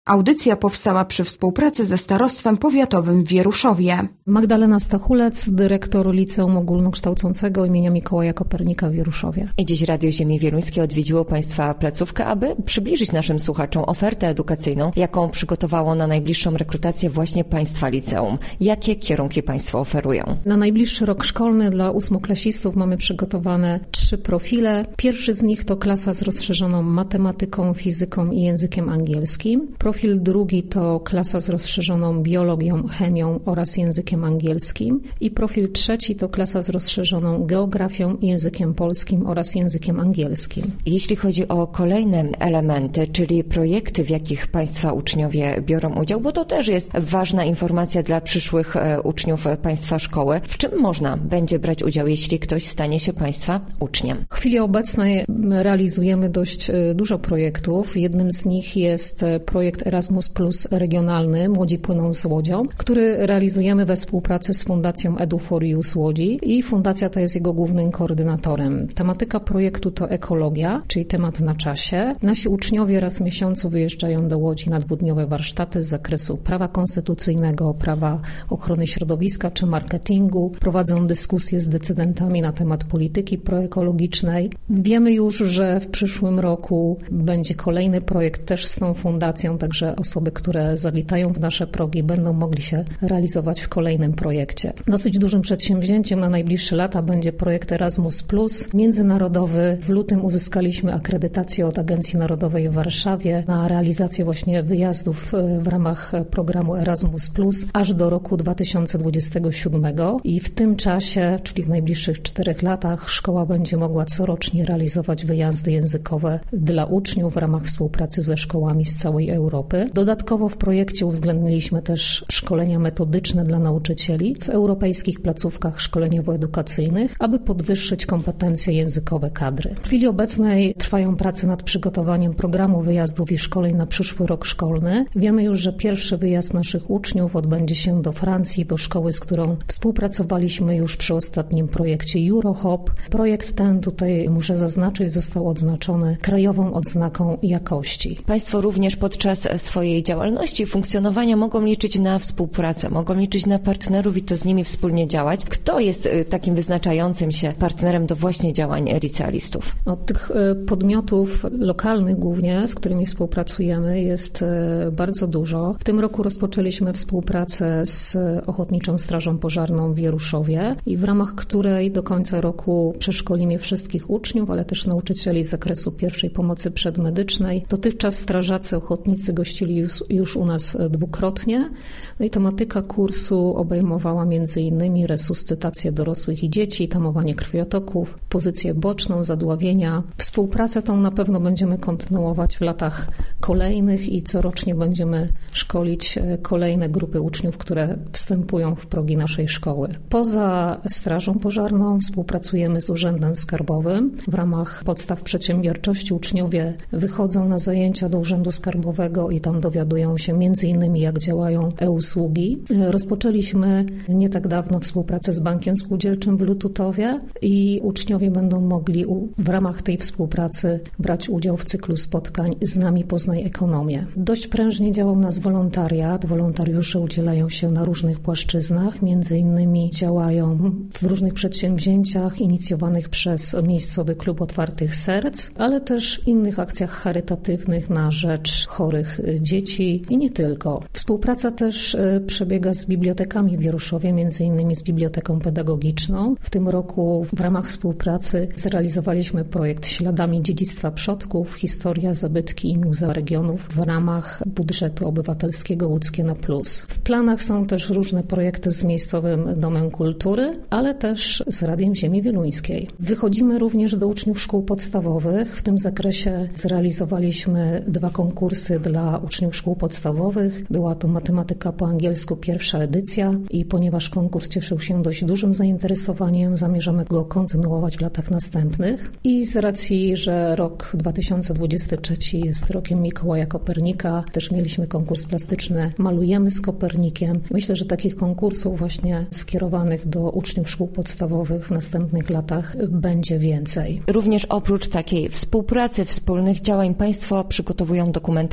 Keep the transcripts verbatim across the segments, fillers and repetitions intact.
Audycja powstała przy współpracy ze Starostwem Powiatowym w Wieruszowie. Magdalena Stachulec, dyrektor Liceum Ogólnokształcącego imienia Mikołaja Kopernika w Wieruszowie. I dziś Radio Ziemi Wieluńskiej odwiedziło Państwa placówkę, aby przybliżyć naszym słuchaczom ofertę edukacyjną, jaką przygotowało na najbliższą rekrutację właśnie Państwa liceum. Jakie kierunki Państwo oferują? Na najbliższy rok szkolny dla ósmoklasistów mamy przygotowane trzy profile. Pierwszy z nich to klasa z rozszerzoną matematyką, fizyką i językiem angielskim. Profil drugi to klasa z rozszerzoną biologią, chemią oraz językiem angielskim. I profil trzeci to klasa z rozszerzoną geografią, językiem polskim oraz językiem angielskim. Jeśli chodzi o kolejne elementy, czyli projekty, w jakich Państwa uczniowie biorą udział, bo to też jest ważna informacja dla przyszłych uczniów Państwa szkoły. W czym można będzie brać udział, jeśli ktoś stanie się Państwa uczniem? W chwili obecnej realizujemy dość dużo projektów. Jednym z nich jest projekt Erasmus Plus regionalny Młodzi płyną z Łodzią, który realizujemy we współpracy z Fundacją Edu for You z Łodzi i fundacja ta jest jego głównym koordynatorem. Tematyka projektu to ekologia, czyli temat na czasie. Nasi uczniowie raz w miesiącu wyjeżdżają do Łodzi na dwudniowe warsztaty z zakresu prawa konstytucyjnego, prawa ochrony środowiska czy marketingu. Prowadzą dyskusje z decydentami na temat polityki proekologicznej. Wiemy już, że w przyszłym roku będzie kolejny projekt też z tą fundacją, także osoby, które zawitają w nasze progi, będą mogli się realizować w kolejnym projekcie. Dosyć dużym przedsięwzięciem na najbliższe lata będzie projekt Erasmus Plus międzynarodowy. W lutym uzyskaliśmy akredytację od Agencji Narodowej w Warszawie na realizację właśnie wyjazdów w ramach programu Erasmus Plus aż do roku dwa tysiące dwudziestego siódmego i w tym czasie, czyli w najbliższych czterech latach, szkoła będzie mogła corocznie realizować wyjazdy językowe dla uczniów w ramach współpracy ze szkołami z całej Europy. Dodatkowo w projekcie uwzględniliśmy też szkolenia metodyczne dla nauczycieli w europejskich placówkach szkoleniowo-edukacyjnych, aby podwyższyć kompetencje językowe kadry. W chwili obecnej trwają prace nad przygotowaniem programu wyjazdów i szkoleń na przyszły rok szkolny. Wiemy już, że pierwszy wyjazd naszych uczniów odbędzie się do Francji, do szkoły, z którą współpracowaliśmy już przy ostatnim projekcie EuroHop. Projekt ten, tutaj muszę zaznaczyć, został odznaczony krajową odznaką jakości. Państwo również podczas swojej działalności, funkcjonowania mogą liczyć na współpracę, mogą liczyć na partnerów i to z nimi wspólnie działać. Kto jest takim wyznaczającym się partnerem do właśnie działań licealistów? Od tych podmiotów lokalnych głównie, z którymi współpracujemy, jest bardzo dużo. W tym roku rozpoczęliśmy współpracę z Ochotniczą Strażą Pożarną w Wieruszowie i w ramach której do końca roku przeszkolimy wszystkich uczniów, ale też nauczycieli z zakresu pierwszej pomocy przedmedycznej. Dotychczas strażacy ochotnicy gościli już, już u nas dwukrotnie. No i tematyka kursu obejmowała między innymi resuscytację dorosłych i dzieci, tamowanie krwiotoków, pozycję boczną, zadławienia. Współpracę tą na pewno będziemy kontynuować w latach kolejnych i corocznie będziemy szkolić kolejne grupy uczniów, które wstępują w progi naszej szkoły. Poza Strażą Pożarną współpracujemy z Urzędem Skarbowym. W ramach podstaw przedsiębiorczości uczniowie wychodzą na zajęcia do Urzędu Skarbowego i tam dowiadują się między innymi, jak działają e-usługi. Rozpoczęliśmy nie tak dawno współpracę z Bankiem Spółdzielczym w Lututowie i uczniowie będą mogli w ramach tej współpracy brać udział w cyklu spotkań Z nami poznaj ekonomię. Dość prężnie działał nas wolontariat. Wolontariusze udzielają się na różnych płaszczyznach, między innymi działają w różnych przedsięwzięciach inicjowanych przez miejscowy Klub Otwartych Serc, ale też w innych akcjach charytatywnych na rzecz chorych dzieci i nie tylko. Współpraca też przebiega z bibliotekami w Wieruszowie, między innymi z Biblioteką Pedagogiczną. W tym roku w ramach współpracy zrealizowaliśmy projekt Śladami dziedzictwa przodków, historia, zabytki i muzea regionów w ramach budżetu obywatelskiego Łódzkie na Plus. W planach są też różne projekty z miejscowym Domem Kultury, ale też z Radiem Ziemi Wieluńskiej. Wychodzimy również do uczniów szkół podstawowych. W tym zakresie zrealizowaliśmy dwa konkursy dla uczniów szkół podstawowych. Była to matematyka po angielsku, pierwsza edycja i ponieważ konkurs cieszył się dość dużym zainteresowaniem, zamierzamy go kontynuować w latach następnych. I z racji, że rok dwa tysiące dwudziesty trzeci jest rokiem Mikołaja Kopernika, też mieliśmy konkurs plastyczny Malujemy z Kopernikiem. Myślę, że takich konkursów właśnie skierowanych do uczniów szkół podstawowych w następnych latach będzie więcej. Również oprócz takiej współpracy, wspólnych działań państwo przygotowują dokumentację zwaną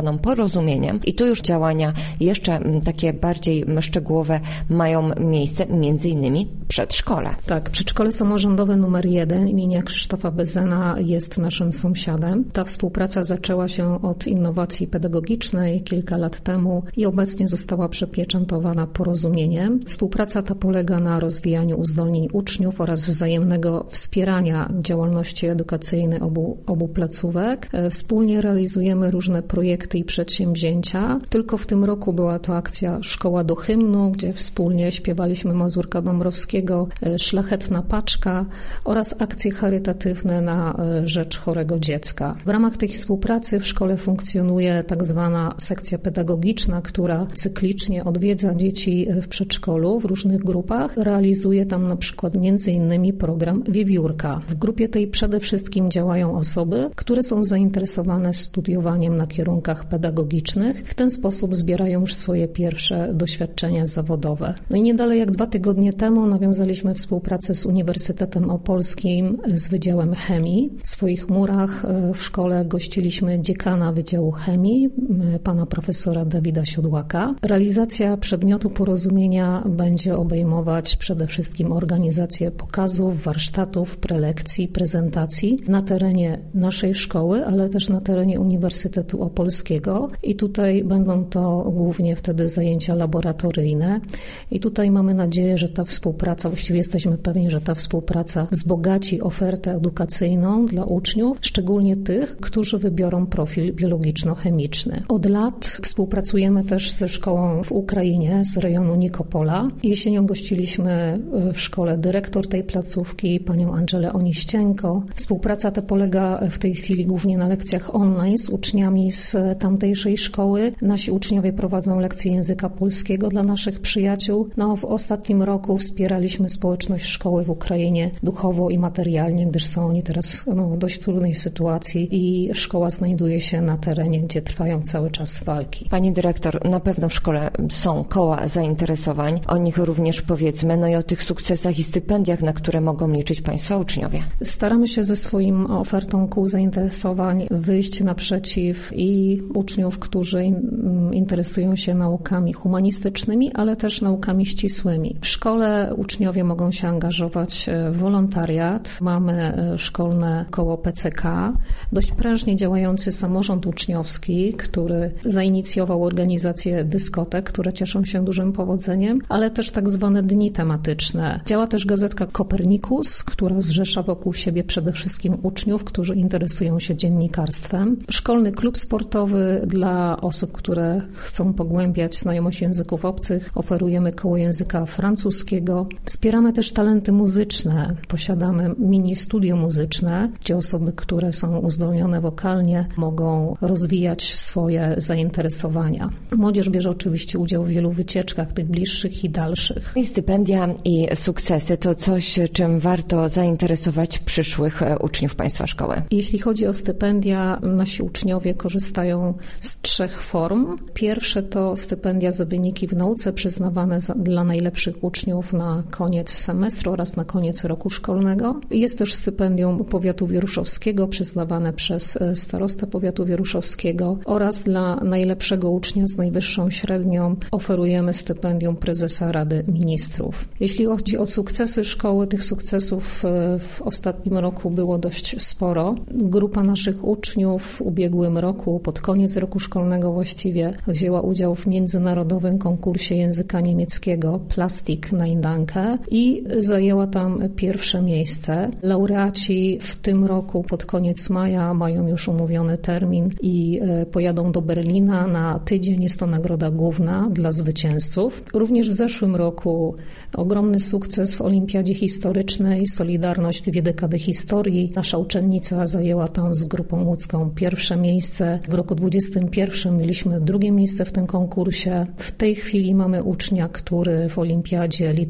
zwaną Porozumieniem i tu już działania jeszcze takie bardziej szczegółowe mają miejsce, między innymi przedszkole. Tak, przedszkole samorządowe numer jeden imienia Krzysztofa Bezena jest naszym sąsiadem. Ta współpraca zaczęła się od innowacji pedagogicznej kilka lat temu i obecnie została przepieczętowana Porozumieniem. Współpraca ta polega na rozwijaniu uzdolnień uczniów oraz wzajemnego wspierania działalności edukacyjnej obu, obu placówek. Wspólnie realizujemy różne projekty i przedsięwzięcia. Tylko w tym roku była to akcja Szkoła do hymnu, gdzie wspólnie śpiewaliśmy Mazurka Dąbrowskiego, Szlachetna Paczka oraz akcje charytatywne na rzecz chorego dziecka. W ramach tej współpracy w szkole funkcjonuje tak zwana sekcja pedagogiczna, która cyklicznie odwiedza dzieci w przedszkolu w różnych grupach. Realizuje tam na przykład między innymi program Wiewiórka. W grupie tej przede wszystkim działają osoby, które są zainteresowane studiowaniem na kierunkach pedagogicznych. W ten sposób zbierają już swoje pierwsze doświadczenia zawodowe. No i nie dalej jak dwa tygodnie temu nawiązaliśmy współpracę z Uniwersytetem Opolskim z Wydziałem Chemii. W swoich murach w szkole gościliśmy dziekana Wydziału Chemii, pana profesora Dawida Siodłaka. Realizacja przedmiotu Porozumienia będzie obejmować przede wszystkim organizację pokazów, warsztatów, prelekcji, prezentacji na terenie naszej szkoły, ale też na terenie Uniwersytetu Opolskiego i tutaj będą to głównie wtedy zajęcia laboratoryjne i tutaj mamy nadzieję, że ta współpraca, właściwie jesteśmy pewni, że ta współpraca wzbogaci ofertę edukacyjną dla uczniów, szczególnie tych, którzy wybiorą profil biologiczno-chemiczny. Od lat współpracujemy też ze szkołą w Ukrainie z rejonu Nikopola. Jesienią gościliśmy w szkole dyrektor tej placówki, panią Angelę Oniścienko. Współpraca ta polega w tej chwili głównie na lekcjach online z uczniami z tamtejszej szkoły. Nasi uczniowie prowadzą lekcje języka polskiego dla naszych przyjaciół. No, w ostatnim roku wspieraliśmy społeczność szkoły w Ukrainie duchowo i materialnie, gdyż są oni teraz no, w dość trudnej sytuacji i szkoła znajduje się na terenie, gdzie trwają cały czas walki. Pani dyrektor, na pewno w szkole są koła zainteresowań. O nich również powiedzmy, no i o tych sukcesach i stypendiach, na które mogą liczyć Państwa uczniowie. Staramy się ze swoim ofertą kół zainteresowań wyjść naprzeciw i uczniów, którzy interesują się naukami humanistycznymi, ale też naukami ścisłymi. W szkole uczniowie mogą się angażować w wolontariat. Mamy szkolne koło P C K, dość prężnie działający samorząd uczniowski, który zainicjował organizację dyskotek, które cieszą się dużym powodzeniem, ale też tak zwane dni tematyczne. Działa też gazetka Kopernikus, która zrzesza wokół siebie przede wszystkim uczniów, którzy interesują się dziennikarstwem. Szkolny klub sportowy dla osób, które chcą pogłębiać znajomość języków obcych. Oferujemy koło języka francuskiego. Wspieramy też talenty muzyczne. Posiadamy mini studio muzyczne, gdzie osoby, które są uzdolnione wokalnie, mogą rozwijać swoje zainteresowania. Młodzież bierze oczywiście udział w wielu wycieczkach, tych bliższych i dalszych. I stypendia i sukcesy to coś, czym warto zainteresować przyszłych uczniów Państwa szkoły. Jeśli chodzi o stypendia, nasi uczniowie korzystają z trzech form. Pierwsze to stypendia za wyniki w nauce przyznawane za, dla najlepszych uczniów na koniec semestru oraz na koniec roku szkolnego. Jest też stypendium powiatu wieruszowskiego przyznawane przez starostę powiatu wieruszowskiego oraz dla najlepszego ucznia z najwyższą średnią oferujemy stypendium prezesa Rady Ministrów. Jeśli chodzi o sukcesy szkoły, tych sukcesów w ostatnim roku było dość sporo. Grupa naszych uczniów w ubiegłym roku, pod koniec roku szkolnego właściwie, wzięła udział w międzynarodowym konkursie języka niemieckiego Plastik Nein Danke i zajęła tam pierwsze miejsce. Laureaci w tym roku pod koniec maja mają już umówiony termin i pojadą do Berlina na tydzień. Jest to nagroda główna dla zwycięzców. Również w zeszłym roku ogromny sukces w Olimpiadzie Historycznej Solidarność dwie dekady historii. Nasza uczennica zajęła tam z grupą łódzką pierwsze miejsce. W roku dwudziestym pierwszym mieliśmy drugie miejsce w tym konkursie. W tej chwili mamy ucznia, który w Olimpiadzie Literatury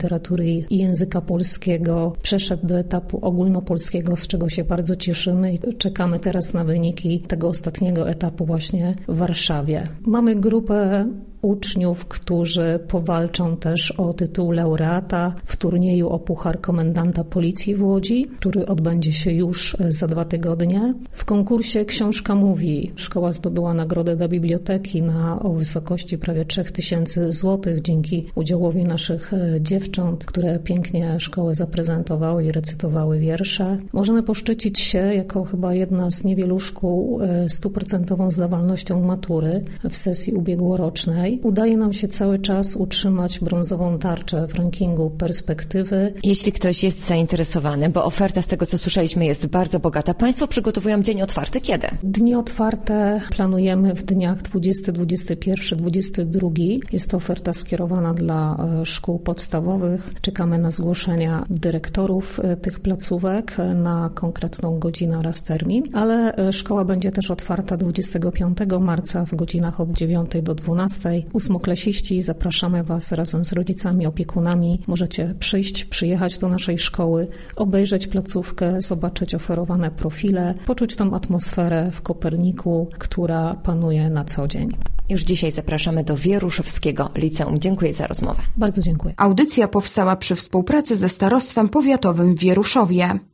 matematyki i języka polskiego przeszedł do etapu ogólnopolskiego, z czego się bardzo cieszymy i czekamy teraz na wyniki tego ostatniego etapu właśnie w Warszawie. Mamy grupę uczniów, którzy powalczą też o tytuł laureata w turnieju o Puchar Komendanta Policji w Łodzi, który odbędzie się już za dwa tygodnie. W konkursie Książka Mówi szkoła zdobyła nagrodę dla biblioteki na o wysokości prawie trzy tysiące złotych dzięki udziałowi naszych dziewcząt, które pięknie szkołę zaprezentowały i recytowały wiersze. Możemy poszczycić się jako chyba jedna z niewielu szkół stuprocentową zdawalnością matury w sesji ubiegłorocznej. Udaje nam się cały czas utrzymać brązową tarczę w rankingu Perspektywy. Jeśli ktoś jest zainteresowany, bo oferta z tego, co słyszeliśmy, jest bardzo bogata. Państwo przygotowują dzień otwarty kiedy? Dni otwarte planujemy w dniach dwudziestego, dwudziestego pierwszego, dwudziestego drugiego. Jest to oferta skierowana dla szkół podstawowych. Czekamy na zgłoszenia dyrektorów tych placówek na konkretną godzinę oraz termin, ale szkoła będzie też otwarta dwudziestego piątego marca w godzinach od dziewiątej do dwunastej. Ósmoklasiści, zapraszamy Was razem z rodzicami, opiekunami. Możecie przyjść, przyjechać do naszej szkoły, obejrzeć placówkę, zobaczyć oferowane profile, poczuć tą atmosferę w Koperniku, która panuje na co dzień. Już dzisiaj zapraszamy do Wieruszowskiego Liceum. Dziękuję za rozmowę. Bardzo dziękuję. Audycja powstała przy współpracy ze Starostwem Powiatowym w Wieruszowie.